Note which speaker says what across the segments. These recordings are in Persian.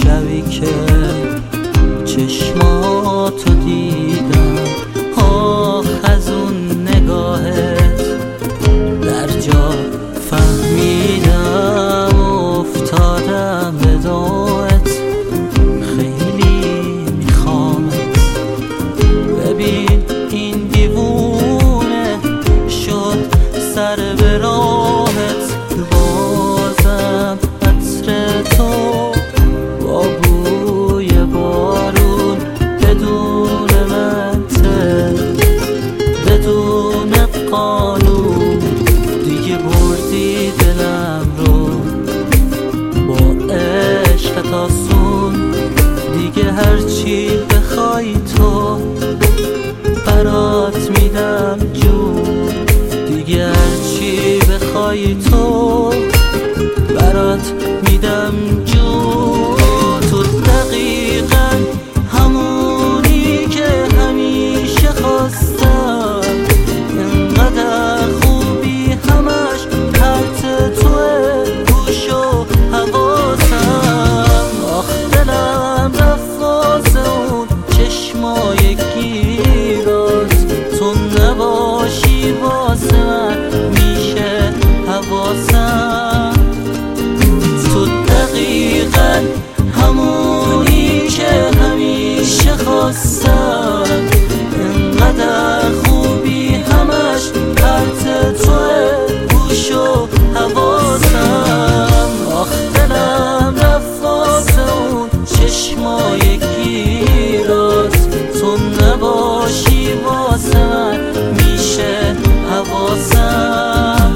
Speaker 1: شبی که چشماتو دیدم، آخ از اون نگاهت در جا فهمیدم، افتادم به دامت، خیلی میخوامت. ببین این دیوونه شد سر به راهت، بازم عطر تو با بوی بارون بدون منطق، بدون قانون دیگه بردی دلم رو با عشقت آسون. دیگه هرچی بخوای تو برات میدم جون، دیگه هرچی بخوای تو برات میدم جون. تو دقیقا همونی که همیشه خواستم، اینقدر خوبی همش پرت توه گوش و حواسم. آخ دلم رفت واسه اون چشمای گیرات، تو نباشی واسه من میشه حواسم. تو دقیقا همونی که همیشه خواستم، اینقدر خوبی همش پرت توه گوش و حواسم. آخ دلم رفت واسه اون چشمای گیرات، تو نباشی واسه من میشه حواسم.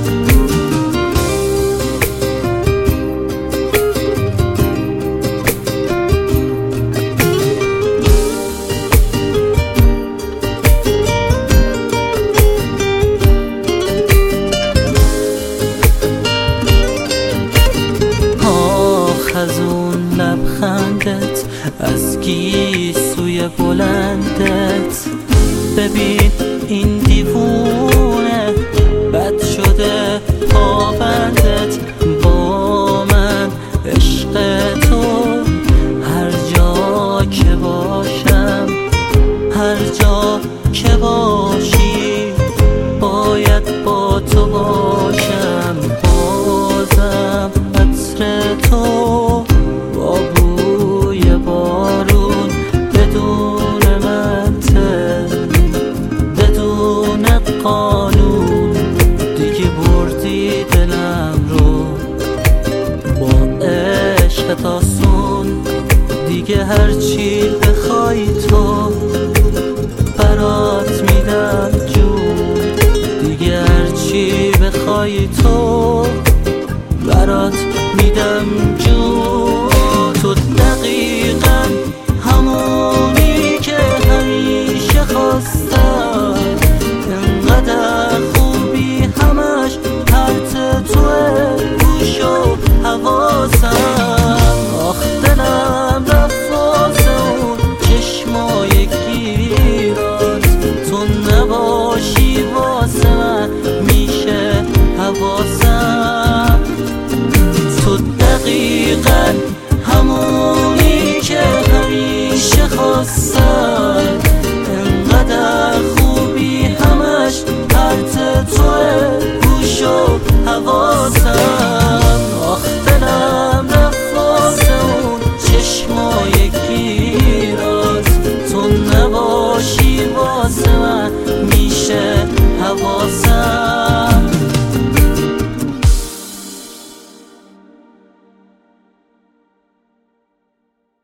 Speaker 1: از اون لبخندت، از گیسوی بلندت، ببین این دیوونه بد شده پابندت با من. عشق تو هر جا که باشم، هر جا که باشی باید با تو باشم. بازم عطر تو با بوی بارون بدون منطق، بدون قانون دیگه بردی دلم رو با عشقت آسون. دیگه هرچی بخوای تو برات میدم جون، دیگه هرچی بخوای تو برات میدم جون. تو دقیقا همونی که همیشه خواستم، اینقدر خوبی همش پرت توه گوش و حواسم. آخ دلم رفت واسه اون چشمای گیرات، تو نباشی واسه من میشه حواسم. تو دقیقا همونی که همیشه خواستم، اینقدر خوبی همش پرت توه گوش و حواسم.